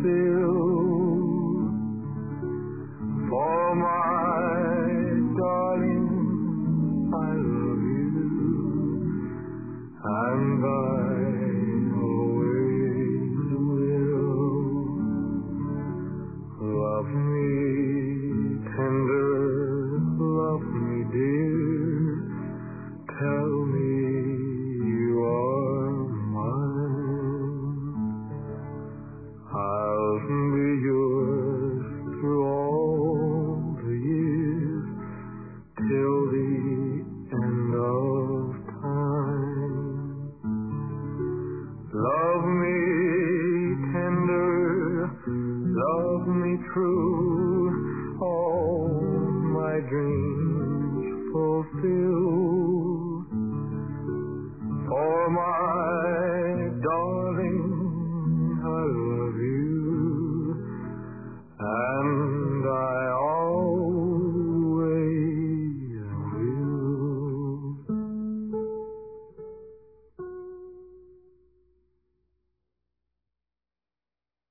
fulfilled. For my darling, I love you, and I always will. Love me tender, love me dear, tell me you are mine. I'll be yours through all the years, till the end of time. Love me tender, love me true,